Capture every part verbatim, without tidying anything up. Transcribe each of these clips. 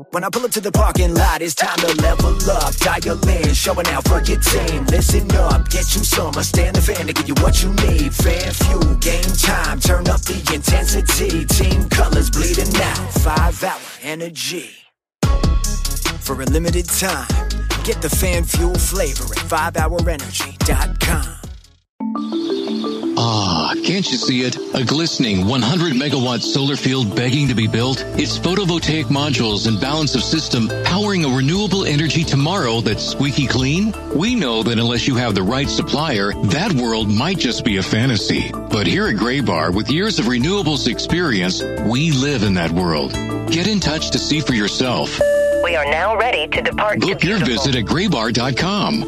When I pull up to the parking lot, it's time to level up. Dial in, showing out for your team. Listen up, get you some. I stand the fan to give you what you need. Fan fuel, game time, turn up the intensity. Team colors bleeding out, five hour energy. For a limited time, get the fan fuel flavor at five hour energy dot com. Ah, can't you see it? A glistening one hundred megawatt solar field begging to be built? Its photovoltaic modules and balance of system powering a renewable energy tomorrow that's squeaky clean? We know that unless you have the right supplier, that world might just be a fantasy. But here at Graybar, with years of renewables experience, we live in that world. Get in touch to see for yourself. We are now ready to depart. Book your visit at graybar dot com.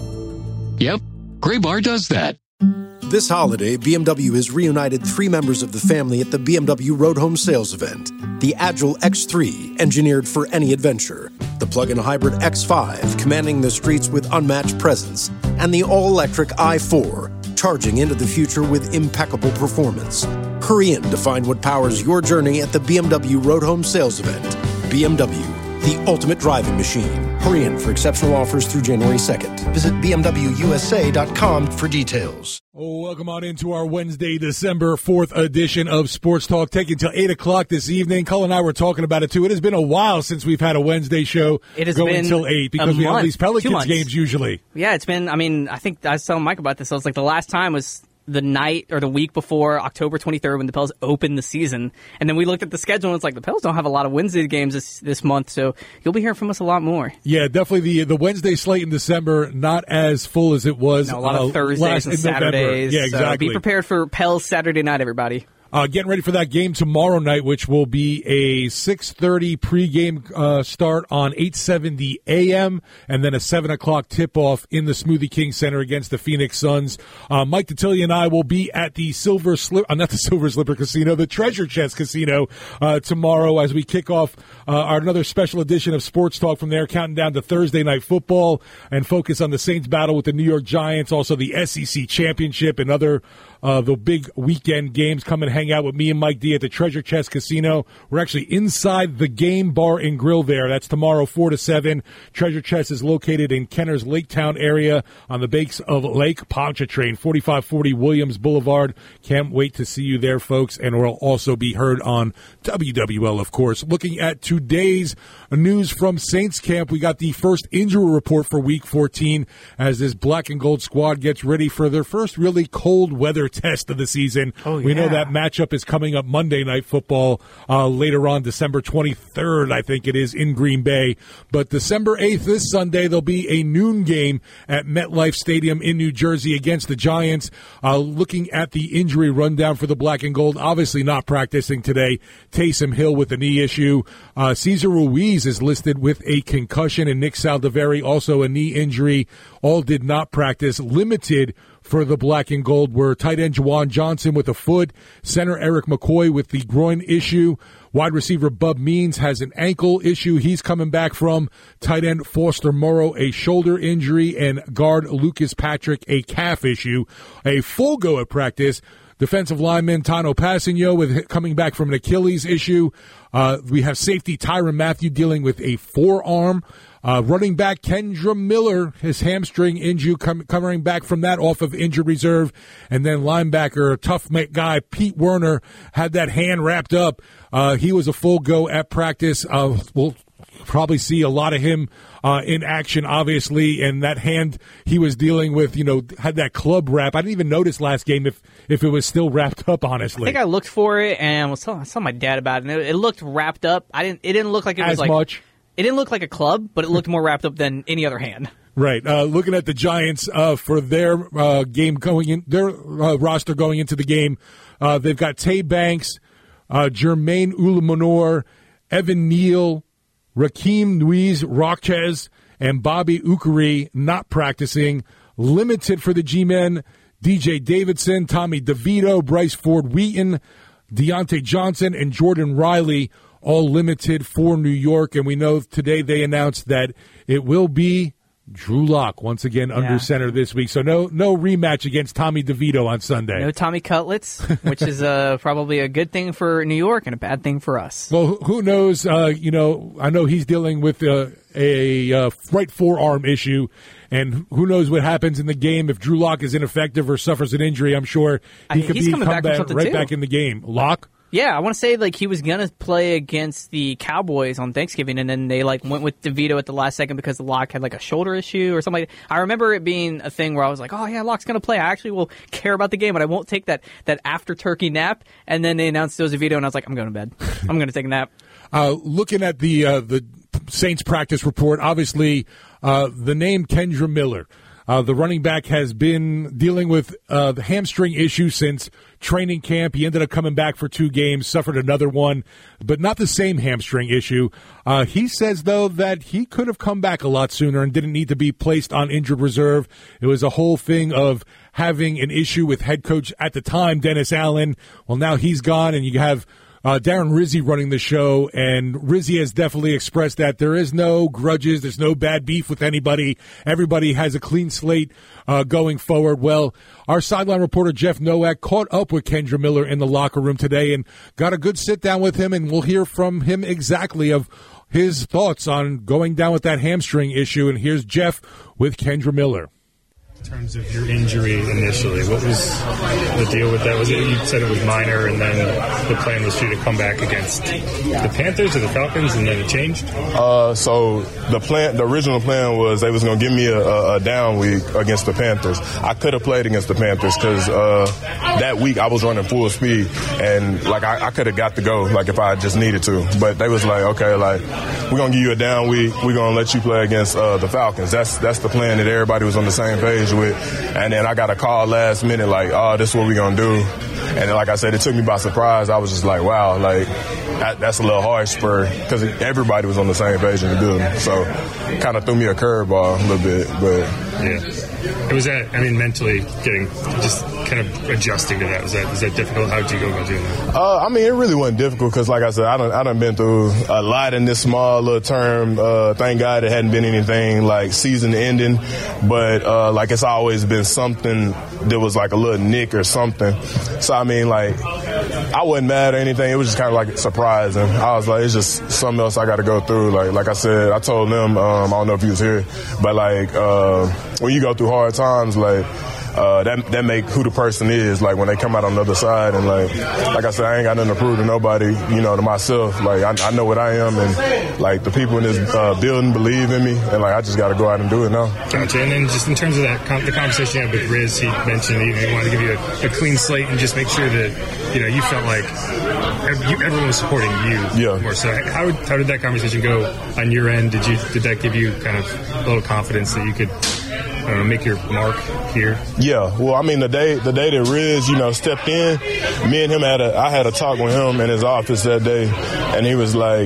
Yep, Graybar does that. This holiday, B M W has reunited three members of the family at the B M W Road Home Sales event. The Agile X three, engineered for any adventure. The plug-in hybrid X five, commanding the streets with unmatched presence. And the all-electric i four, charging into the future with impeccable performance. Hurry in to find what powers your journey at the B M W Road Home Sales event. B M W, the ultimate driving machine. Hurry in for exceptional offers through January second. Visit b m w u s a dot com for details. Oh, welcome on into our Wednesday, December fourth edition of Sports Talk, taking till eight o'clock this evening. Cullen and I were talking about it, too. It has been a while since we've had a Wednesday show it has going been until eight because we month, have these Pelicans games usually. Yeah, it's been, I mean, I think I was telling Mike about this. I was like, the last time was the night or the week before October twenty-third when the Pels opened the season. And then we looked at the schedule and it's like the Pels don't have a lot of Wednesday games this, this month, so you'll be hearing from us a lot more. Yeah, definitely the the Wednesday slate in December, not as full as it was. No, a lot uh, of Thursdays last, and in Saturdays. November. Yeah, exactly. So be prepared for Pels Saturday night, everybody. Uh, getting ready for that game tomorrow night, which will be a six thirty pregame uh, start on eight seventy a.m. and then a seven o'clock tip-off in the Smoothie King Center against the Phoenix Suns. Uh, Mike Detillier and I will be at the Silver Slipper, uh, not the Silver Slipper Casino, the Treasure Chest Casino uh, tomorrow as we kick off uh, our another special edition of Sports Talk from there, counting down to Thursday Night Football and focus on the Saints battle with the New York Giants, also the S E C Championship and other uh, the big weekend games. Come and hang out with me and Mike D at the Treasure Chest Casino. We're actually inside the Game Bar and Grill there. That's tomorrow, four to seven. Treasure Chest is located in Kenner's Lake Town area on the banks of Lake Pontchartrain, forty-five forty Williams Boulevard. Can't wait to see you there, folks. And we'll also be heard on W W L, of course. Looking at today's news from Saints camp, we got the first injury report for Week fourteen as this black and gold squad gets ready for their first really cold weather test of the season. Oh, yeah. We know that matchup is coming up Monday Night Football uh, later on, December twenty-third, I think it is, in Green Bay. But December eighth, this Sunday, there'll be a noon game at MetLife Stadium in New Jersey against the Giants. Uh, looking at the injury rundown for the black and gold, obviously not practicing today. Taysom Hill with a knee issue. Uh, Cesar Ruiz is listed with a concussion, and Nick Saldiveri also a knee injury. All did not practice. Limited for the black and gold were tight end Juwan Johnson with a foot, center Eric McCoy with the groin issue, wide receiver Bub Means has an ankle issue he's coming back from, tight end Foster Moreau a shoulder injury, and guard Lucas Patrick a calf issue. A full go at practice, defensive lineman Tano Passigno with coming back from an Achilles issue. Uh, we have safety Tyrann Mathieu dealing with a forearm. Uh, running back Kendra Miller, his hamstring injury, com- coming back from that off of injured reserve. And then linebacker, tough guy Pete Werner, had that hand wrapped up. Uh, he was a full go at practice. Uh, we'll probably see a lot of him uh, in action, obviously. And that hand he was dealing with, you know, had that club wrap. I didn't even notice last game if, if it was still wrapped up, honestly. I think I looked for it and was telling, I saw my dad about it, and it, it looked wrapped up. I didn't. It didn't look like it was as like much. It didn't look like a club, but it looked more wrapped up than any other hand. Right. Uh, looking at the Giants uh, for their uh, game going in, their uh, roster going into the game, uh, they've got Tay Banks, uh, Jermaine Ulumanor, Evan Neal, Rakeem Nuiz Roches, and Bobby Ukuri not practicing. Limited for the G-men, D J Davidson, Tommy DeVito, Bryce Ford Wheaton, Deontay Johnson, and Jordan Riley, all limited for New York. And we know today they announced that it will be Drew Lock once again Yeah. under center this week. So no no rematch against Tommy DeVito on Sunday. No Tommy Cutlets, which is uh, probably a good thing for New York and a bad thing for us. Well, who knows? Uh, you know, I know he's dealing with uh, a uh, right forearm issue, and who knows what happens in the game if Drew Lock is ineffective or suffers an injury. I'm sure he I- could he's be coming come back from back something right too. back in the game. Lock? Yeah, I want to say like he was gonna play against the Cowboys on Thanksgiving, and then they like went with DeVito at the last second because the Lock had like a shoulder issue or something. Like I remember it being a thing where I was like, "Oh yeah, Lock's gonna play. I actually will care about the game, but I won't take that that after turkey nap." And then they announced it was DeVito, and I was like, "I'm going to bed. I'm going to take a nap." Uh, looking at the uh, the Saints practice report, obviously uh, the name Kendra Miller. Uh, the running back has been dealing with uh, the hamstring issue since training camp. He ended up coming back for two games, suffered another one, but not the same hamstring issue. Uh, he says, though, that he could have come back a lot sooner and didn't need to be placed on injured reserve. It was a whole thing of having an issue with head coach at the time, Dennis Allen. Well, now he's gone, and you have Uh, Darren Rizzi running the show, and Rizzi has definitely expressed that there is no grudges, there's no bad beef with anybody. Everybody has a clean slate uh, going forward. Well, our sideline reporter Jeff Nowak caught up with Kendra Miller in the locker room today and got a good sit down with him, and we'll hear from him exactly of his thoughts on going down with that hamstring issue. And here's Jeff with Kendra Miller. In terms of your injury initially, what was the deal with that? Was it you said it was minor, and then the plan was for you to come back against the Panthers or the Falcons, and then it changed? Uh, so the plan, the original plan was they was gonna give me a, a, a down week against the Panthers. I could have played against the Panthers because uh, that week I was running full speed, and like I, I could have got to go like if I just needed to. But they was like, okay, like we're gonna give you a down week. We're gonna let you play against uh, the Falcons. That's that's the plan that everybody was on the same page with. And then I got a call last minute like, oh, this is what we're going to do. And then, like I said, it took me by surprise. I was just like, wow, like that, that's a little harsh for because everybody was on the same page in the building. So kind of threw me a curveball a little bit. But yeah. It was that, I mean, mentally getting, just kind of adjusting to that. Was that, was that difficult? How did you go about doing that? Uh, I mean, it really wasn't difficult because, like I said, I done, I done been through a lot in this small little term. Uh, thank God it hadn't been anything like season ending. But, uh, like, it's always been something that was like a little nick or something. So, I mean, like, I wasn't mad or anything. It was just kind of like surprising. I was like, it's just something else I got to go through. Like, like I said, I told them, um, I don't know if he was here, but like, uh, when you go through hard times, like, uh, that that make who the person is, like, when they come out on the other side. And, like, like I said, I ain't got nothing to prove to nobody, you know, to myself. Like, I, I know what I am, and, like, the people in this uh, building believe in me, and, like, I just got to go out and do it now. Gotcha. And then just in terms of that, the conversation you had with Riz, he mentioned he, he wanted to give you a, a clean slate and just make sure that, you know, you felt like everyone was supporting you yeah. more. So how, how did that conversation go on your end? Did you did that give you kind of a little confidence that you could, I don't know, make your mark here? Yeah, well, I mean, the day the day that Riz, you know, stepped in, me and him had a I had a talk with him in his office that day, and he was like,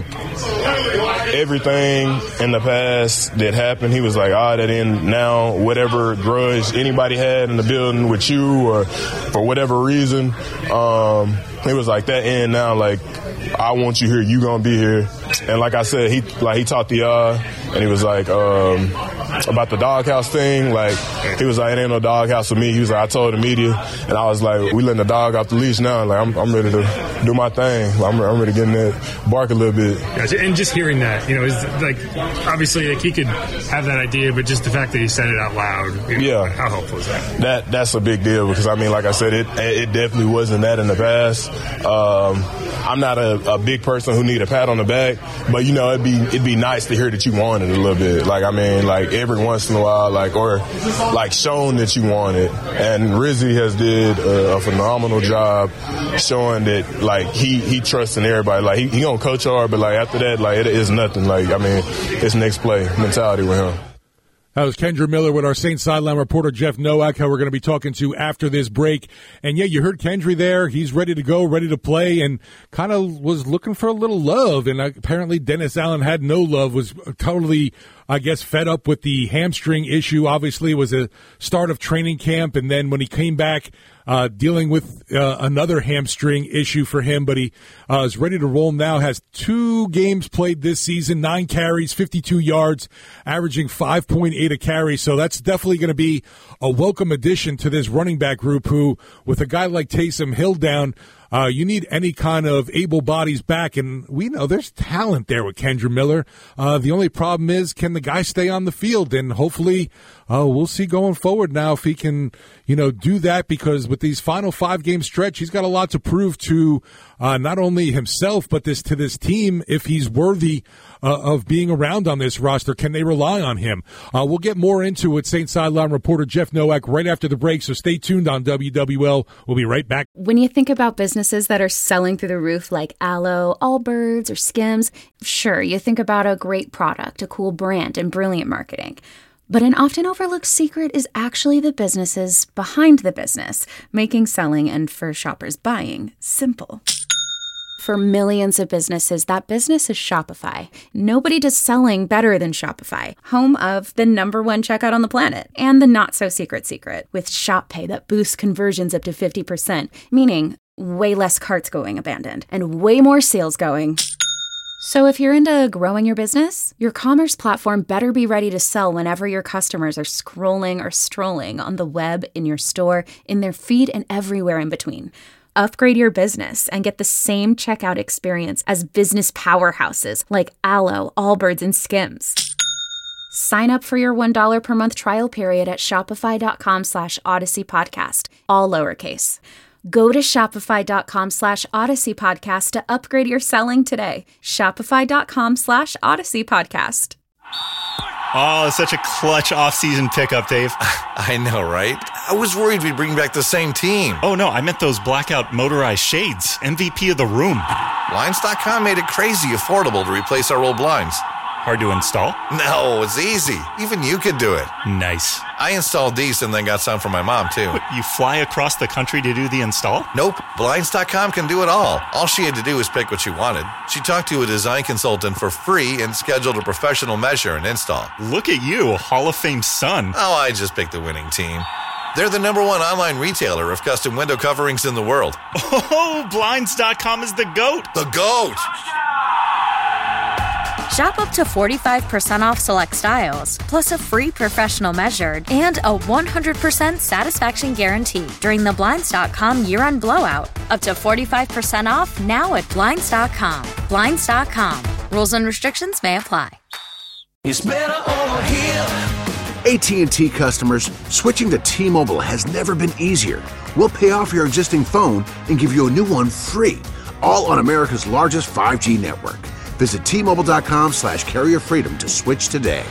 everything in the past that happened, he was like, ah, that in now, whatever grudge anybody had in the building with you or for whatever reason, um, he was like, that end now, like, I want you here, you gonna be here. And like I said, he like he talked to y'all, and he was like, um, about the doghouse thing, like, he was like, it ain't no doghouse for me. He was like, I told the media, and I was like, we letting the dog off the leash now. Like, I'm, I'm ready to do my thing. I'm, I'm ready to get in that bark a little bit. Gotcha. And just hearing that, you know, is like, obviously, like, he could have that idea, but just the fact that he said it out loud, you know, yeah, how helpful is that? That that's a big deal because I mean, like I said, it it definitely wasn't that in the past. Um, I'm not a, a big person who need a pat on the back, but you know, it'd be it'd be nice to hear that you want it a little bit. Like, I mean, like every once in a while, like, or like shown that you want it. And Rizzi has did a, a phenomenal job showing that, like, he he trusts in everybody. Like, he, he gonna coach hard, but like after that, like, it is nothing. Like, I mean, it's next play mentality with him. That was Kendra Miller with our Saints sideline reporter Jeff Nowak, who we're going to be talking to after this break. And, yeah, you heard Kendry there. He's ready to go, ready to play, and kind of was looking for a little love. And apparently Dennis Allen had no love, was totally, I guess, fed up with the hamstring issue. Obviously, it was a start of training camp, and then when he came back, uh, dealing with uh, another hamstring issue for him, but he uh, is ready to roll now, has two games played this season, nine carries, fifty-two yards, averaging five point eight eight a carry. So that's definitely going to be a welcome addition to this running back group who, with a guy like Taysom Hill down, Uh, you need any kind of able bodies back, and we know there's talent there with Kendre Miller. Uh, the only problem is, can the guy stay on the field? And hopefully, uh, we'll see going forward now if he can, you know, do that, because with these final five-game stretch, he's got a lot to prove to uh, not only himself, but this to this team if he's worthy uh, of being around on this roster. Can they rely on him? Uh, we'll get more into it with Saints Sideline reporter Jeff Nowak right after the break, so stay tuned on W W L. We'll be right back. When you think about businesses that are selling through the roof like Aloe, Allbirds, or Skims, sure, you think about a great product, a cool brand, and brilliant marketing. But an often overlooked secret is actually the businesses behind the business, making selling and, for shoppers, buying simple. For millions of businesses, that business is Shopify. Nobody does selling better than Shopify, home of the number one checkout on the planet, and the not-so-secret secret, with Shop Pay that boosts conversions up to fifty percent, meaning way less carts going abandoned, and way more sales going. So if you're into growing your business, your commerce platform better be ready to sell whenever your customers are scrolling or strolling on the web, in your store, in their feed, and everywhere in between. Upgrade your business and get the same checkout experience as business powerhouses like Aloe, Allbirds, and Skims. Sign up for your one dollar per month trial period at shopify.com slash Odyssey Podcast, all lowercase. Go to shopify.com slash Odyssey Podcast to upgrade your selling today. Shopify.com slash Odyssey Podcast. Oh, such a clutch off-season pickup, Dave. I know, right? I was worried we'd bring back the same team. Oh, no, I meant those blackout motorized shades. M V P of the room. Blinds dot com made it crazy affordable to replace our old blinds. Hard to install? No, it's easy. Even you could do it. Nice. I installed these and then got some for my mom, too. What, you fly across the country to do the install? Nope. Blinds dot com can do it all. All she had to do was pick what she wanted. She talked to a design consultant for free and scheduled a professional measure and install. Look at you, a Hall of Fame son. Oh, I just picked the winning team. They're the number one online retailer of custom window coverings in the world. Oh, Blinds dot com is the GOAT. The GOAT! Shop up to forty-five percent off select styles, plus a free professional measured and a one hundred percent satisfaction guarantee during the Blinds dot com year-end blowout. Up to forty-five percent off now at Blinds dot com. Blinds dot com. Rules and restrictions may apply. It's better over here. A T and T customers, switching to T-Mobile has never been easier. We'll pay off your existing phone and give you a new one free, all on America's largest five G network. Visit T-Mobile.com slash carrier freedom to switch today.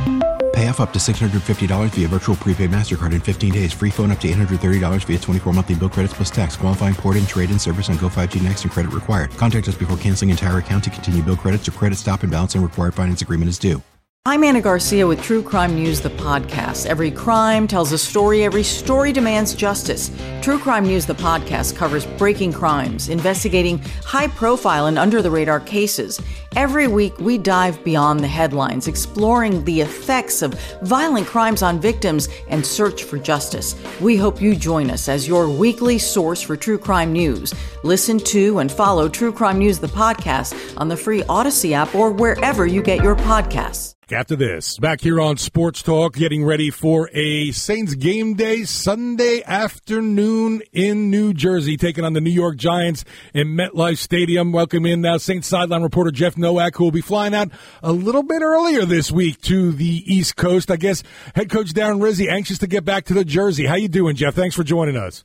Pay off up to six hundred fifty dollars via virtual prepaid MasterCard in fifteen days. Free phone up to eight hundred thirty dollars via twenty-four monthly bill credits plus tax. Qualifying port-in, trade-in service on Go five G Next and credit required. Contact us before canceling entire account to continue bill credits or credit stop and balance and required finance agreement is due. I'm Anna Garcia with True Crime News, the podcast. Every crime tells a story. Every story demands justice. True Crime News, the podcast, covers breaking crimes, investigating high-profile and under-the-radar cases. Every week, we dive beyond the headlines, exploring the effects of violent crimes on victims and search for justice. We hope you join us as your weekly source for true crime news. Listen to and follow True Crime News, the podcast, on the free Odyssey app or wherever you get your podcasts. After this, back here on Sports Talk, getting ready for a Saints game day Sunday afternoon in New Jersey, taking on the New York Giants in MetLife Stadium. Welcome in now Saints sideline reporter Jeff Nowak, who will be flying out a little bit earlier this week to the East Coast. I guess head coach Darren Rizzi anxious to get back to the Jersey. How you doing, Jeff? Thanks for joining us.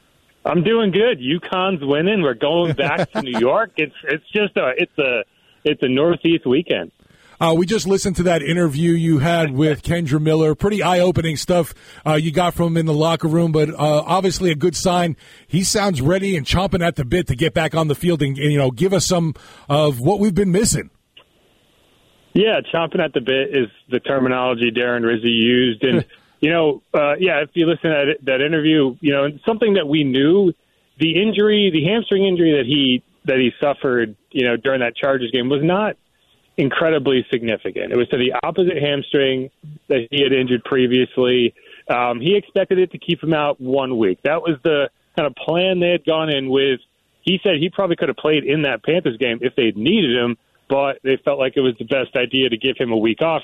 I'm doing good. UConn's winning. We're going back to New York. It's it's just a it's a it's a Northeast weekend. Uh, we just listened to that interview you had with Kendre Miller. Pretty eye-opening stuff uh, you got from him in the locker room, but uh, obviously a good sign. He sounds ready and chomping at the bit to get back on the field and, and you know give us some of what we've been missing. Yeah, chomping at the bit is the terminology Darren Rizzi used, and you know, uh, yeah, if you listen to that, that interview, you know, something that we knew, the injury, the hamstring injury that he that he suffered, you know, during that Chargers game was not incredibly significant. It was to the opposite hamstring that he had injured previously. Um, he expected it to keep him out one week. That was the kind of plan they had gone in with. He said he probably could have played in that Panthers game if they'd needed him, but they felt like it was the best idea to give him a week off.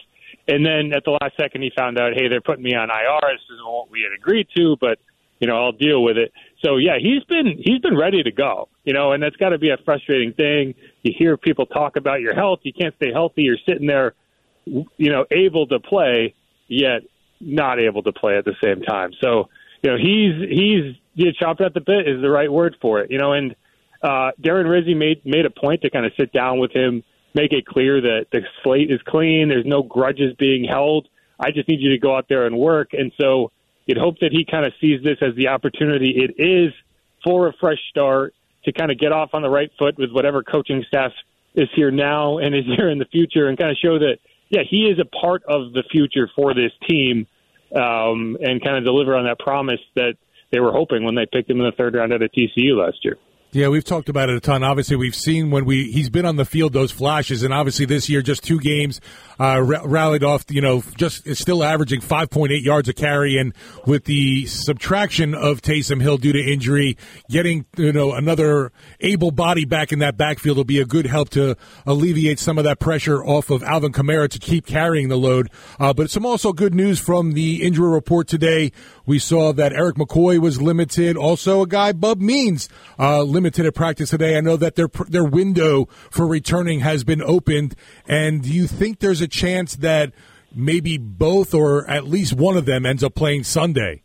And then at the last second, he found out, hey, they're putting me on I R. This isn't what we had agreed to, but, you know, I'll deal with it. So, yeah, he's been he's been ready to go, you know, and that's got to be a frustrating thing. You hear people talk about your health. You can't stay healthy. You're sitting there, you know, able to play, yet not able to play at the same time. So, you know, he's he's yeah, chomping at the bit is the right word for it, you know, and uh, Darren Rizzi made, made a point to kind of sit down with him, make it clear that the slate is clean. There's no grudges being held. I just need you to go out there and work. And so you'd hope that he kind of sees this as the opportunity it is for a fresh start to kind of get off on the right foot with whatever coaching staff is here now and is here in the future, and kind of show that, yeah, he is a part of the future for this team, um, and kind of deliver on that promise that they were hoping when they picked him in the third round out of T C U last year. Yeah, we've talked about it a ton. Obviously, we've seen when we he's been on the field those flashes, and obviously this year just two games uh, r- rallied off. You know, just is still averaging five point eight yards a carry, and with the subtraction of Taysom Hill due to injury, getting you know another able body back in that backfield will be a good help to alleviate some of that pressure off of Alvin Kamara to keep carrying the load. Uh, but some also good news from the injury report today. We saw that Eric McCoy was limited. Also, a guy Bub Means uh, limited at practice today. I know that their their window for returning has been opened. And do you think there's a chance that maybe both or at least one of them ends up playing Sunday?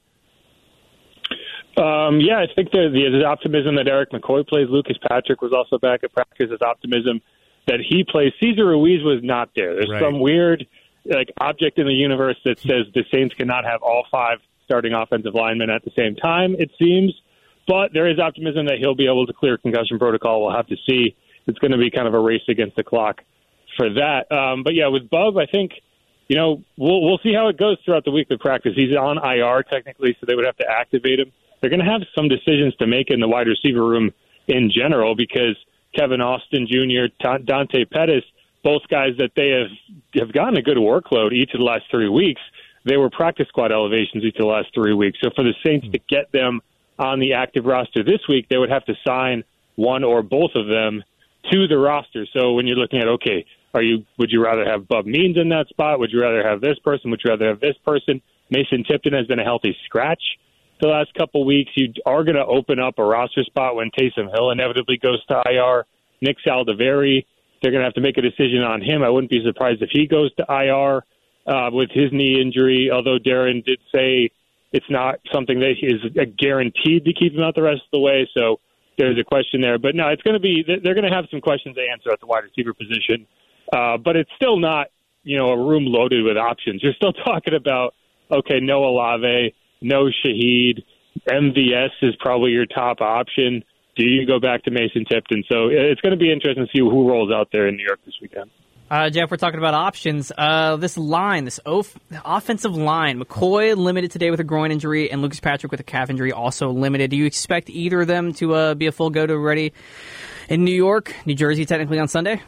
Um, yeah, I think there's, there's optimism that Eric McCoy plays. Lucas Patrick was also back at practice. There's optimism that he plays. Cesar Ruiz was not there. There's right. some weird like object in the universe that says the Saints cannot have all five starting offensive linemen at the same time, it seems. But there is optimism that he'll be able to clear concussion protocol. We'll have to see. It's going to be kind of a race against the clock for that. Um, but, yeah, with Bub, I think, you know, we'll we'll see how it goes throughout the week with practice. He's on I R technically, so they would have to activate him. They're going to have some decisions to make in the wide receiver room in general because Kevin Austin Junior, Dante Pettis, both guys that they have, have gotten a good workload each of the last three weeks. They were practice squad elevations each of the last three weeks. So for the Saints to get them on the active roster this week, they would have to sign one or both of them to the roster. So when you're looking at, okay, are you would you rather have Bub Means in that spot? Would you rather have this person? Would you rather have this person? Mason Tipton has been a healthy scratch the last couple weeks. You are going to open up a roster spot when Taysom Hill inevitably goes to I R. Nick Saldiveri, they're going to have to make a decision on him. I wouldn't be surprised if he goes to I R uh, with his knee injury, although Darren did say it's not something that is guaranteed to keep him out the rest of the way. So there's a question there. But no, it's going to be, they're going to have some questions to answer at the wide receiver position. Uh, but it's still not, you know, a room loaded with options. You're still talking about, okay, no Olave, no Shaheed, M V S is probably your top option. Do you go back to Mason Tipton? So it's going to be interesting to see who rolls out there in New York this weekend. Uh, Jeff, we're talking about options. Uh, this line, this off- offensive line, McCoy limited today with a groin injury, and Lucas Patrick with a calf injury also limited. Do you expect either of them to uh, be a full go-to ready in New York, New Jersey, technically on Sunday?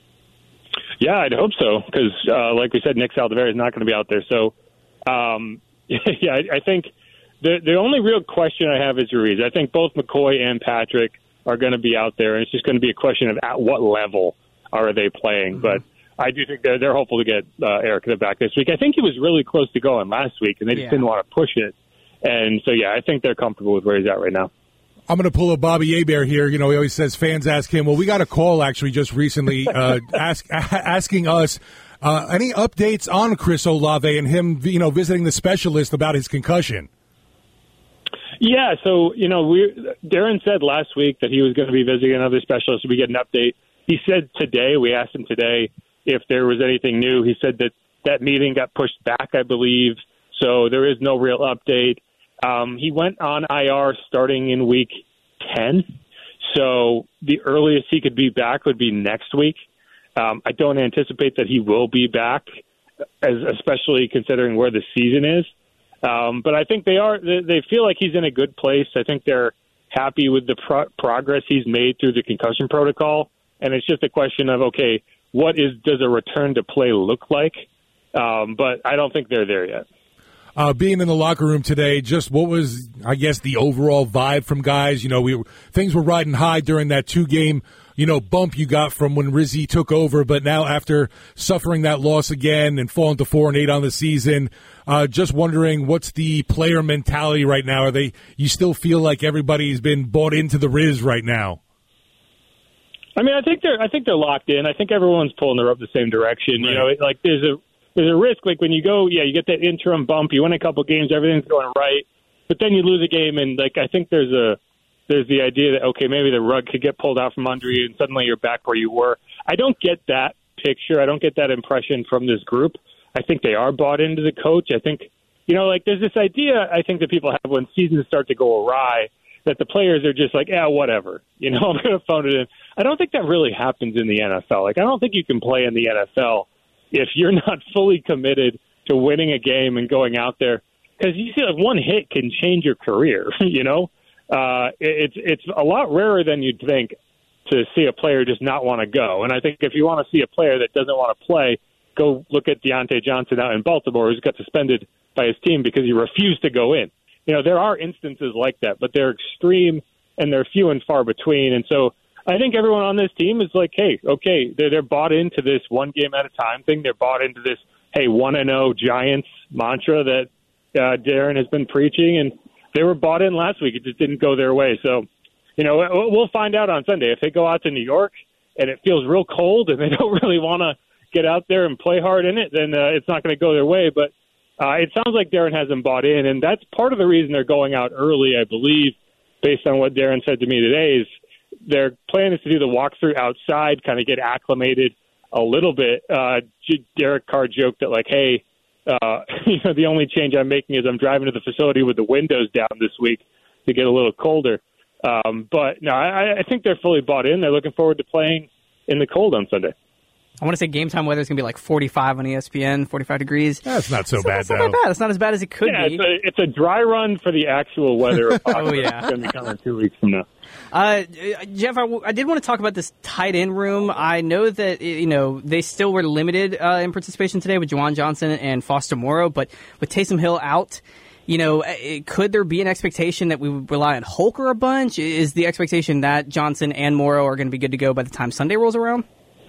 Yeah, I'd hope so, because uh, like we said, Nick Saldiveri is not going to be out there. So, um, yeah, I, I think the the only real question I have is Ruiz. I think both McCoy and Patrick are going to be out there, and it's just going to be a question of at what level are they playing. Mm-hmm. But I do think they're, they're hopeful to get uh, Eric back this week. I think he was really close to going last week, and they just yeah. didn't want to push it. And so, yeah, I think they're comfortable with where he's at right now. I'm going to pull a Bobby Hebert here. You know, he always says fans ask him. Well, we got a call actually just recently uh, ask, asking us uh, any updates on Chris Olave and him, you know, visiting the specialist about his concussion. Yeah, so, you know, we Darren said last week that he was going to be visiting another specialist. We get an update. He said today, we asked him today if there was anything new. He said that that meeting got pushed back, I believe, so there is no real update. Um, he went on I R starting in week ten, so the earliest he could be back would be next week. Um, I don't anticipate that he will be back, as especially considering where the season is. Um, but I think they are. They, they feel like he's in a good place. I think they're happy with the pro- progress he's made through the concussion protocol, and it's just a question of, okay, what is does a return to play look like? Um, but I don't think they're there yet. Uh, being in the locker room today, just what was, I guess, the overall vibe from guys? You know, we things were riding high during that two-game you know, bump you got from when Rizzi took over, but now after suffering that loss again and falling to four and eight on the season, uh, just wondering what's the player mentality right now? Are they? You still feel like everybody's been bought into the Riz right now? I mean, I think they're I think they're locked in. I think everyone's pulling their up the same direction. Right. You know, it, like there's a there's a risk. Like when you go, yeah, you get that interim bump. You win a couple games, everything's going right, but then you lose a game, and like I think there's a there's the idea that okay, maybe the rug could get pulled out from under you, and suddenly you're back where you were. I don't get that picture. I don't get that impression from this group. I think they are bought into the coach. I think you know, like there's this idea I think that people have when seasons start to go awry, that the players are just like, yeah, whatever. You know, I'm going to phone it in. I don't think that really happens in the N F L. Like, I don't think you can play in the N F L if you're not fully committed to winning a game and going out there. Because you see, like, one hit can change your career, you know? Uh, it's it's a lot rarer than you'd think to see a player just not want to go. And I think if you want to see a player that doesn't want to play, go look at Deontay Johnson out in Baltimore, who's got suspended by his team because he refused to go in. You know, there are instances like that, but they're extreme and they're few and far between. And so I think everyone on this team is like, hey, okay, they're, they're bought into this one game at a time thing. They're bought into this, hey, one and oh Giants mantra that uh, Darren has been preaching. And they were bought in last week. It just didn't go their way. So, you know, we'll find out on Sunday. If they go out to New York and it feels real cold and they don't really want to get out there and play hard in it, then uh, it's not going to go their way. But Uh, it sounds like Darren has them bought in, and that's part of the reason they're going out early, I believe, based on what Darren said to me today, is their plan is to do the walkthrough outside, kind of get acclimated a little bit. Uh, Derek Carr joked that, like, hey, uh, you know, the only change I'm making is I'm driving to the facility with the windows down this week to get a little colder. Um, but, no, I, I think they're fully bought in. They're looking forward to playing in the cold on Sunday. I want to say game time weather is going to be like forty-five on E S P N, forty-five degrees. That's not so it's bad, not, though. It's not that bad. It's not as bad as it could yeah, be. It's a, it's a dry run for the actual weather. Oh, yeah. It's going to be coming two weeks from now. Uh, Jeff, I, w- I did want to talk about this tight end room. I know that, you know, they still were limited uh, in participation today with Juwan Johnson and Foster Moreau, but with Taysom Hill out, you know, it, could there be an expectation that we would rely on Holker a bunch? Is the expectation that Johnson and Moreau are going to be good to go by the time Sunday rolls around?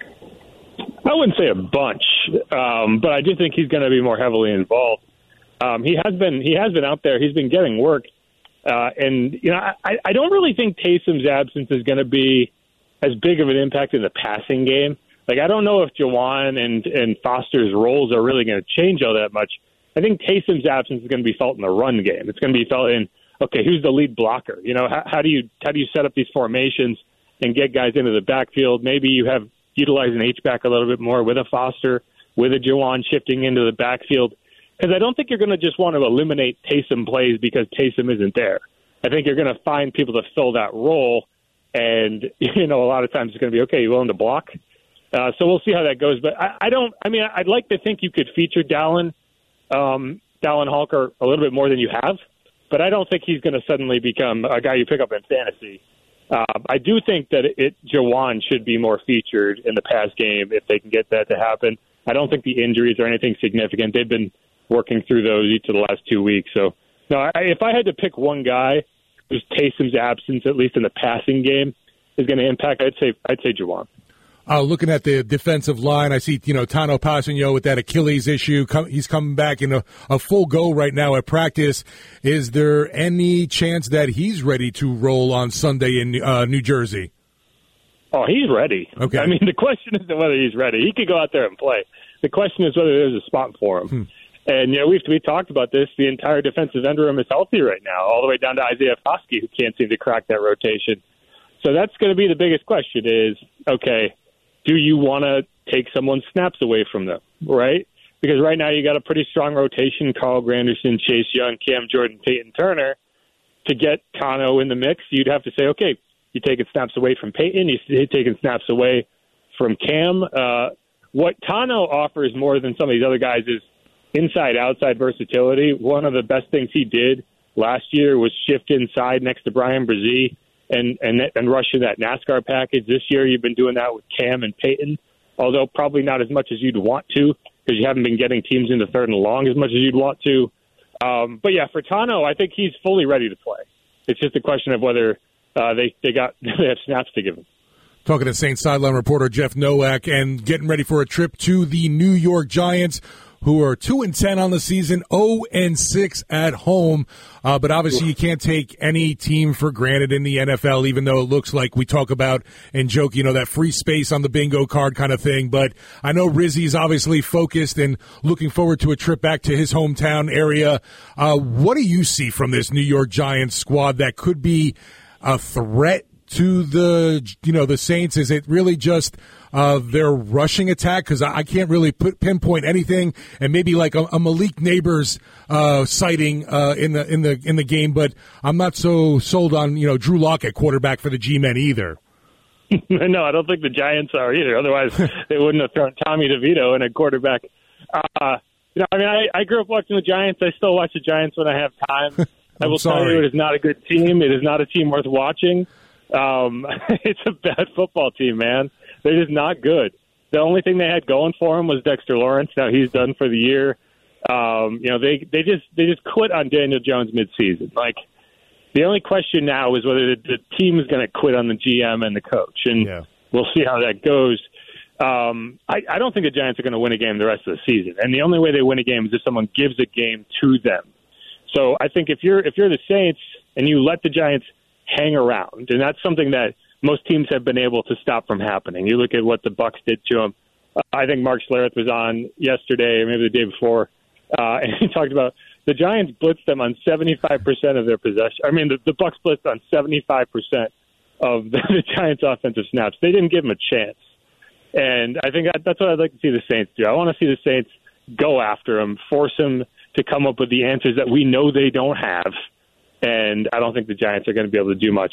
I wouldn't say a bunch, um, but I do think he's going to be more heavily involved. Um, he has been he has been out there. He's been getting work, uh, and you know I, I don't really think Taysom's absence is going to be as big of an impact in the passing game. Like I don't know if Juwan and and Foster's roles are really going to change all that much. I think Taysom's absence is going to be felt in the run game. It's going to be felt in okay, who's the lead blocker? You know, how, how do you how do you set up these formations and get guys into the backfield? Maybe you have utilize an H-back a little bit more with a Foster, with a Juwan shifting into the backfield. Because I don't think you're going to just want to eliminate Taysom plays because Taysom isn't there. I think you're going to find people to fill that role. And, you know, a lot of times it's going to be, okay, you willing to block? Uh, so we'll see how that goes. But I, I don't, I mean, I'd like to think you could feature Dallin, um, Dallin Holker a little bit more than you have. But I don't think he's going to suddenly become a guy you pick up in fantasy. Um, I do think that it Juwan should be more featured in the pass game if they can get that to happen. I don't think the injuries are anything significant. They've been working through those each of the last two weeks. So, no, I, if I had to pick one guy whose Taysom's absence, at least in the passing game, is going to impact, I'd say I'd say Juwan. Uh, looking at the defensive line, I see, you know, Tano Passanio with that Achilles issue. Come, he's coming back in a, a full go right now at practice. Is there any chance that he's ready to roll on Sunday in uh, New Jersey? Oh, he's ready. Okay. I mean, the question isn't whether he's ready. He could go out there and play. The question is whether there's a spot for him. Hmm. And, you know, we've, we talked about this. The entire defensive end room is healthy right now, all the way down to Isaiah Foskey, who can't seem to crack that rotation. So that's going to be the biggest question is, okay, do you want to take someone's snaps away from them, right? Because right now you got a pretty strong rotation, Carl Granderson, Chase Young, Cam Jordan, Peyton Turner. To get Tano in the mix, you'd have to say, okay, you're taking snaps away from Peyton, you're taking snaps away from Cam. Uh, what Tano offers more than some of these other guys is inside-outside versatility. One of the best things he did last year was shift inside next to Brian Brzee and, and and rushing that NASCAR package. This year you've been doing that with Cam and Peyton, although probably not as much as you'd want to because you haven't been getting teams into third and long as much as you'd want to. Um, but, yeah, for Tano, I think he's fully ready to play. It's just a question of whether uh, they, they got they have snaps to give him. Talking to Saints sideline reporter Jeff Nowak, and getting ready for a trip to the New York Giants, who are two and ten on the season, zero and six at home. Uh, but obviously, you can't take any team for granted in the N F L, even though it looks like we talk about and joke, you know, that free space on the bingo card kind of thing. But I know Rizzy's obviously focused and looking forward to a trip back to his hometown area. Uh, what do you see from this New York Giants squad that could be a threat to the, you know, the Saints? Is it really just uh, their rushing attack? Because I, I can't really put, pinpoint anything, and maybe like a, a Malik Neighbors uh, sighting uh, in the in the in the game. But I'm not so sold on, you know, Drew Lock at quarterback for the G-men either. No, I don't think the Giants are either. Otherwise, they wouldn't have thrown Tommy DeVito in a quarterback. Uh, you know, I mean, I, I grew up watching the Giants. I still watch the Giants when I have time. I will sorry. tell you, it is not a good team. It is not a team worth watching. Um, it's a bad football team, man. They're just not good. The only thing they had going for them was Dexter Lawrence. Now he's done for the year. Um, you know, they they just they just quit on Daniel Jones midseason. Like, the only question now is whether the, the team is going to quit on the G M and the coach, and yeah. we'll see how that goes. Um, I, I don't think the Giants are going to win a game the rest of the season, and the only way they win a game is if someone gives a game to them. So I think if you're if you're the Saints and you let the Giants hang around, and that's something that most teams have been able to stop from happening. You look at what the Bucs did to them. Uh, I think Mark Schlereth was on yesterday, or maybe the day before, uh, and he talked about the Giants blitzed them on seventy-five percent of their possession. I mean, the, the Bucs blitzed on seventy-five percent of the, the Giants' offensive snaps. They didn't give them a chance, and I think that, that's what I'd like to see the Saints do. I want to see the Saints go after them, force them to come up with the answers that we know they don't have. And I don't think the Giants are going to be able to do much.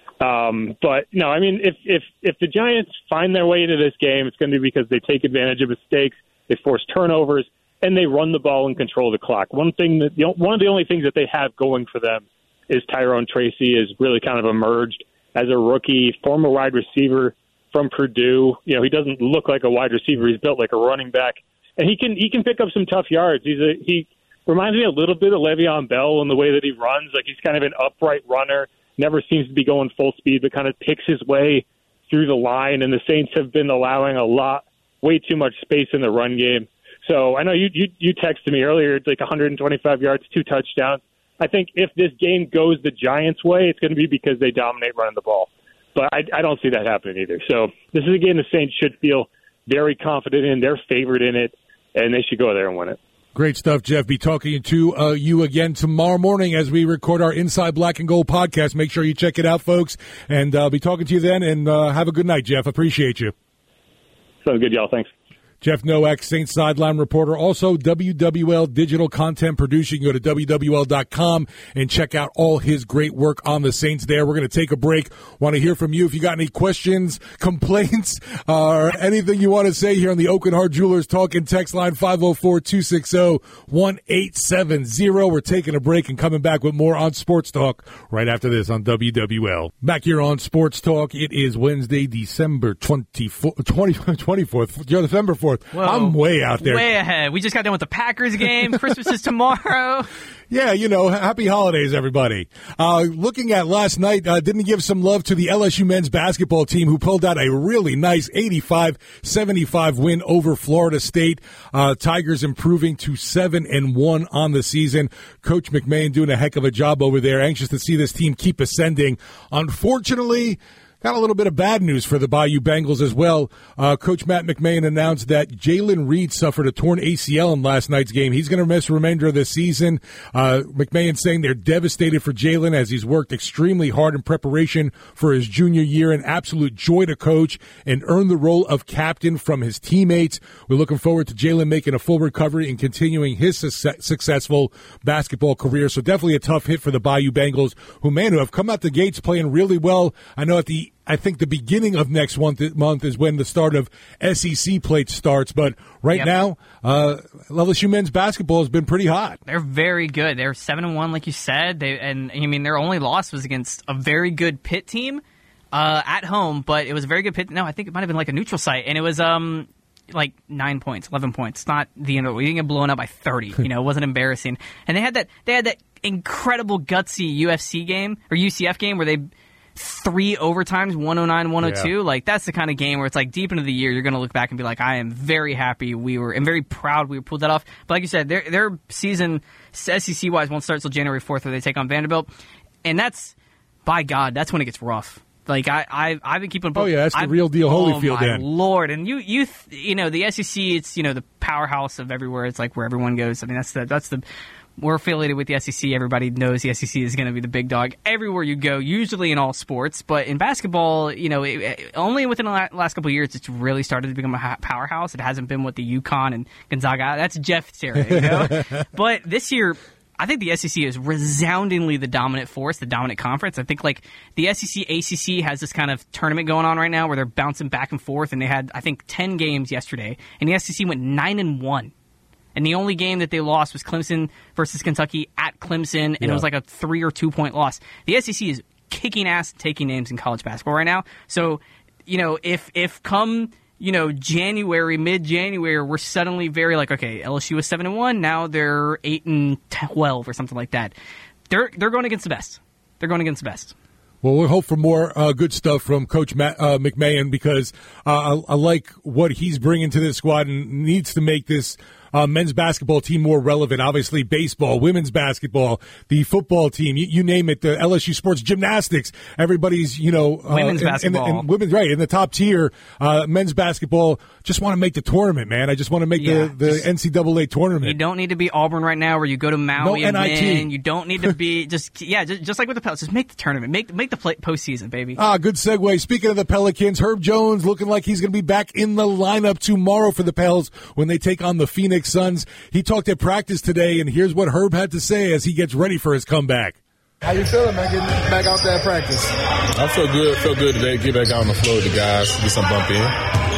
Um, but, no, I mean, if, if if the Giants find their way into this game, it's going to be because they take advantage of mistakes, they force turnovers, and they run the ball and control the clock. One thing that, you know, one of the only things that they have going for them is Tyrone Tracy has really kind of emerged as a rookie, former wide receiver from Purdue. You know, he doesn't look like a wide receiver. He's built like a running back. And he can he can pick up some tough yards. He's a he reminds me a little bit of Le'Veon Bell in the way that he runs. Like, he's kind of an upright runner, never seems to be going full speed, but kind of picks his way through the line. And the Saints have been allowing a lot, way too much space in the run game. So I know you you, you texted me earlier, it's like one hundred twenty-five yards, two touchdowns. I think if this game goes the Giants' way, it's going to be because they dominate running the ball. But I, I don't see that happening either. So this is a game the Saints should feel very confident in. They're favored in it, and they should go there and win it. Great stuff, Jeff. Be talking to uh, you again tomorrow morning as we record our Inside Black and Gold podcast. Make sure you check it out, folks. And I'll uh, be talking to you then. And uh, have a good night, Jeff. Appreciate you. Sounds good, y'all. Thanks. Jeff Nowak, Saints sideline reporter, also W W L digital content producer. You can go to W W L dot com and check out all his great work on the Saints there. We're going to take a break. Want to hear from you if you got any questions, complaints, uh, or anything you want to say here on the Oak and Hart Jewelers Talk and Text line five oh four, two six oh, one eight seven oh. We're taking a break and coming back with more on Sports Talk right after this on W W L. Back here on Sports Talk, it is Wednesday, December twenty-fourth, twenty, twenty-fourth, December fourth. Whoa. I'm way out there. Way ahead. We just got done with the Packers game. Christmas is tomorrow. Yeah, you know, happy holidays, everybody. Uh, looking at last night, uh, didn't give some love to the L S U men's basketball team who pulled out a really nice eighty-five seventy-five win over Florida State. Uh, Tigers improving to seven and one on the season. Coach McMahon doing a heck of a job over there. Anxious to see this team keep ascending. Unfortunately, got a little bit of bad news for the Bayou Bengals as well. Uh, Coach Matt McMahon announced that Jalen Reed suffered a torn A C L in last night's game. He's going to miss the remainder of the season. Uh, McMahon saying they're devastated for Jalen as he's worked extremely hard in preparation for his junior year. An absolute joy to coach and earn the role of captain from his teammates. We're looking forward to Jalen making a full recovery and continuing his su- successful basketball career. So definitely a tough hit for the Bayou Bengals, who, man, who have come out the gates playing really well. I know at the I think the beginning of next month, month is when the start of S E C play starts. But right yep. now, uh, L S U men's basketball has been pretty hot. They're very good. They're seven and one, like you said. They and I mean their only loss was against a very good Pitt team uh, at home, but it was a very good Pitt. No, I think it might have been like a neutral site, and it was um like nine points, eleven points. It's not the end of it. We didn't get blown up by thirty. You know, it wasn't embarrassing. And they had that they had that incredible gutsy U F C game or U C F game where they. three overtimes, one oh nine, one oh two. Yeah. Like, that's the kind of game where it's like deep into the year, you're going to look back and be like, I am very happy we were, and very proud we pulled that off. But like you said, their their season, S E C-wise, won't start until January fourth where they take on Vanderbilt. And that's, by God, that's when it gets rough. Like, I, I, I've been keeping... Oh, yeah, that's the I've, real deal Holyfield, oh, my Dan. Lord. And you, you, you know, the S E C, it's, you know, the powerhouse of everywhere. It's like where everyone goes. I mean, that's the, that's the... We're affiliated with the S E C. Everybody knows the S E C is going to be the big dog everywhere you go, usually in all sports. But in basketball, you know, it, it, only within the last couple of years, it's really started to become a powerhouse. It hasn't been with the UConn and Gonzaga. That's Jeff's area, you know? But this year, I think the S E C is resoundingly the dominant force, the dominant conference. I think, like, the S E C, A C C has this kind of tournament going on right now where they're bouncing back and forth, and they had, I think, ten games yesterday, and the S E C went nine and one. And the only game that they lost was Clemson versus Kentucky at Clemson, and yeah. it was like a three or two point loss. The S E C is kicking ass and taking names in college basketball right now. So, you know, if if come, you know, January, mid-January, we're suddenly very like, okay, L S U was seven and one, now they're eight and twelve or something like that. They're they're going against the best. They're going against the best. Well, we'll hope for more uh, good stuff from Coach Matt, uh, McMahon because uh, I, I like what he's bringing to this squad and needs to make this uh, men's basketball team more relevant. Obviously, baseball, women's basketball, the football team, you, you name it, the L S U sports gymnastics. Everybody's, you know, uh, women's in, basketball, in the, in women's right in the top tier. Uh, men's basketball just want to make the tournament, man. I just want to make yeah, the, the just, N C double A tournament. You don't need to be Auburn right now, where you go to Maui no and N I T. win. You don't need to be just yeah, just, just like with the Pelicans, just make the tournament, make make the play, postseason, baby. Ah, good segue. Speaking of the Pelicans, Herb Jones looking like he's going to be back in the lineup tomorrow for the Pels when they take on the Phoenix Suns. He talked at practice today, and here's what Herb had to say as he gets ready for his comeback. How you feeling, man, getting back out there at practice? I feel good. Feel good today. Get back out on the floor with the guys, get some bump in.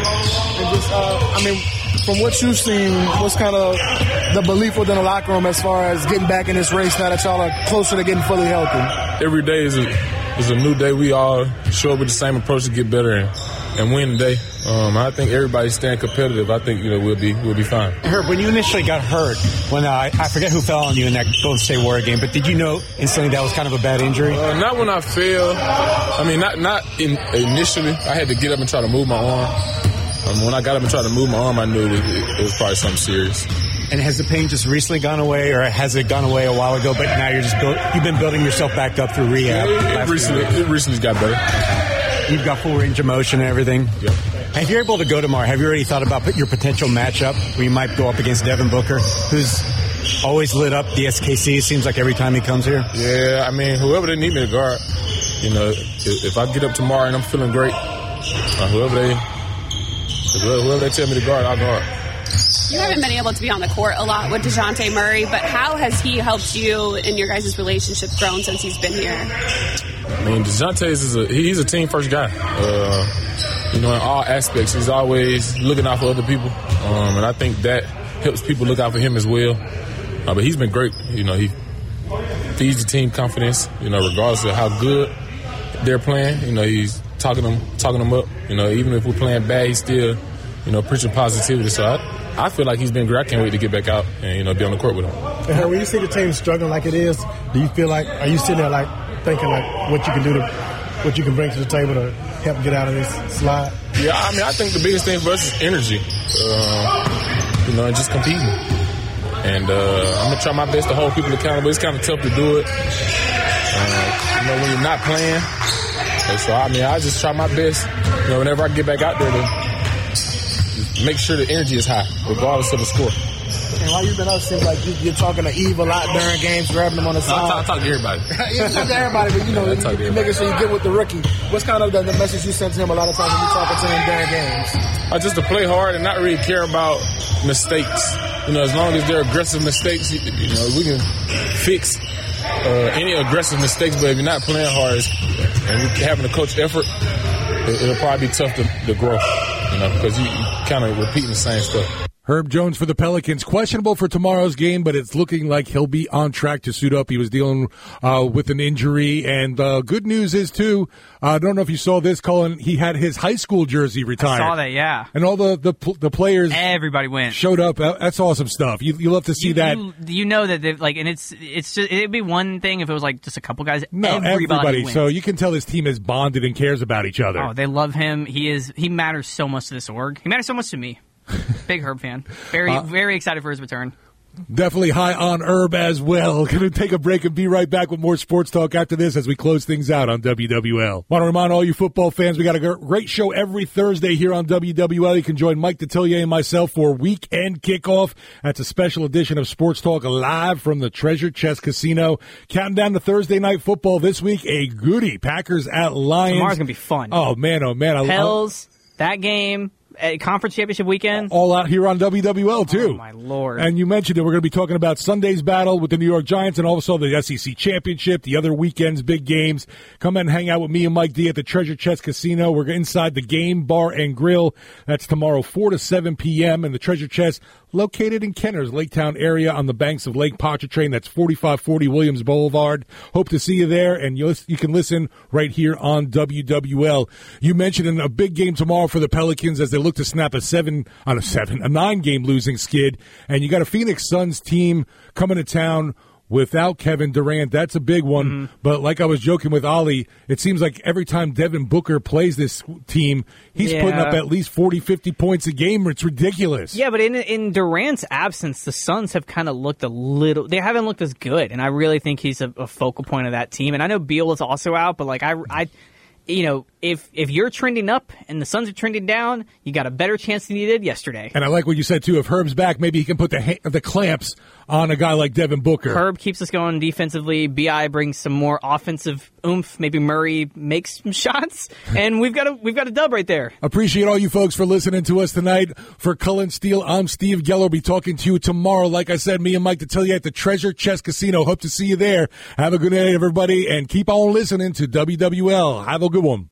And just, uh, I mean, from what you've seen, what's kind of the belief within the locker room as far as getting back in this race now that y'all are closer to getting fully healthy? Every day is a, is a new day. We all show up with the same approach to get better and, and win today. Um, I think everybody's staying competitive. I think, you know, we'll be we'll be fine. Herb, when you initially got hurt, when uh, I forget who fell on you in that Golden State Warrior game, but did you know instantly that was kind of a bad injury? Uh, not when I fell. I mean, not not in, initially. I had to get up and try to move my arm. Um, when I got up and tried to move my arm, I knew that it, it was probably something serious. And has the pain just recently gone away, or has it gone away a while ago? But now you're just build, you've been building yourself back up through rehab. Yeah, it, it recently, it recently got better. You've got full range of motion and everything. Yep. And if you're able to go tomorrow, have you already thought about your potential matchup where you might go up against Devin Booker, who's always lit up the S K C? It seems like every time he comes here. Yeah, I mean, whoever they need me to guard, you know, if, if I get up tomorrow and I'm feeling great, uh, whoever they whoever they tell me to guard, I'll guard. You haven't been able to be on the court a lot with DeJounte Murray, but how has he helped you in your guys' relationship grown since he's been here? I mean, DeJounte is a he's a team first guy. Uh, you know, in all aspects, he's always looking out for other people, um, and I think that helps people look out for him as well. Uh, but he's been great. You know, he feeds the team confidence. You know, regardless of how good they're playing. You know, he's talking them talking them up. You know, even if we're playing bad, he's still, you know, preaching positivity. So I, I feel like he's been great. I can't wait to get back out and, you know, be on the court with him. And when you see the team struggling like it is, do you feel like, are you sitting there like thinking like what you can do to, what you can bring to the table to help get out of this slide? Yeah, I mean, I think the biggest thing for us is energy. Uh, you know, and just competing. And uh, I'm gonna try my best to hold people accountable. It's kind of tough to do it. Uh, you know, when you're not playing. So I mean, I just try my best. You know, whenever I get back out there to make sure the energy is high, regardless of the score. And while you've been up, it seems like you, you're talking to Eve a lot during games, grabbing them on the side. No, I, talk, I talk to everybody. You talk to everybody, but you know, yeah, you, you're making sure you get with the rookie. What's kind of the, the message you send to him a lot of times when you're talking to him during games? Uh, just to play hard and not really care about mistakes. You know, as long as they're aggressive mistakes, you, you know, we can fix uh, any aggressive mistakes. But if you're not playing hard and you're having a coach effort, it, it'll probably be tough to, to grow. You know, because you, you kind of repeating the same stuff. Herb Jones for the Pelicans, questionable for tomorrow's game, but it's looking like he'll be on track to suit up. He was dealing uh, with an injury, and uh, good news is, too, uh, I don't know if you saw this, Colin, he had his high school jersey retired. I saw that, yeah. And all the, the, the players Everybody went. showed up. That's awesome stuff. You, you love to see you, that. You, you know that, they've, like, and it's it's just, it'd be one thing if it was, like, just a couple guys. No, everybody, everybody. wins. So you can tell his team is bonded and cares about each other. Oh, they love him. He is. He matters so much to this org. He matters so much to me. Big Herb fan. Very, uh, very excited for his return. Definitely high on Herb as well. Going to take a break and be right back with more sports talk after this as we close things out on W W L. Want to remind all you football fans, we got a great show every Thursday here on W W L. You can join Mike Detillier and myself for Weekend Kickoff. That's a special edition of Sports Talk live from the Treasure Chest Casino. Counting down to Thursday night football this week, a goodie. Packers at Lions. Tomorrow's going to be fun. Oh, man, oh, man. Hells, that game. Conference championship weekend. All out here on W W L, too. Oh, my Lord. And you mentioned it. We're going to be talking about Sunday's battle with the New York Giants and also the S E C championship, the other weekend's big games. Come and hang out with me and Mike D at the Treasure Chest Casino. We're inside the Game Bar and Grill. That's tomorrow, four to seven p.m. And the Treasure Chest, located in Kenner's Lake Town area on the banks of Lake Pontchartrain. That's forty-five forty Williams Boulevard. Hope to see you there, and you, you can listen right here on W W L. You mentioned a big game tomorrow for the Pelicans as they look to snap a seven on a seven, a nine-game losing skid, and you got a Phoenix Suns team coming to town without Kevin Durant. That's a big one. Mm-hmm. But like I was joking with Ollie, it seems like every time Devin Booker plays this team, he's yeah. putting up at least forty, fifty points a game. It's ridiculous. Yeah, but in in Durant's absence, the Suns have kind of looked a little – they haven't looked as good, and I really think he's a, a focal point of that team. And I know Beal is also out, but like I – I you know, if if you're trending up and the Suns are trending down, you got a better chance than you did yesterday. And I like what you said, too. If Herb's back, maybe he can put the ha- the clamps on a guy like Devin Booker. Herb keeps us going defensively. B I brings some more offensive oomph. Maybe Murray makes some shots. And we've got a, we've got a dub right there. Appreciate all you folks for listening to us tonight. For Cullen Steele, I'm Steve Geller. I'll be talking to you tomorrow. Like I said, me and Mike Detillier at the Treasure Chest Casino. Hope to see you there. Have a good night, everybody, and keep on listening to W W L. Have a good one.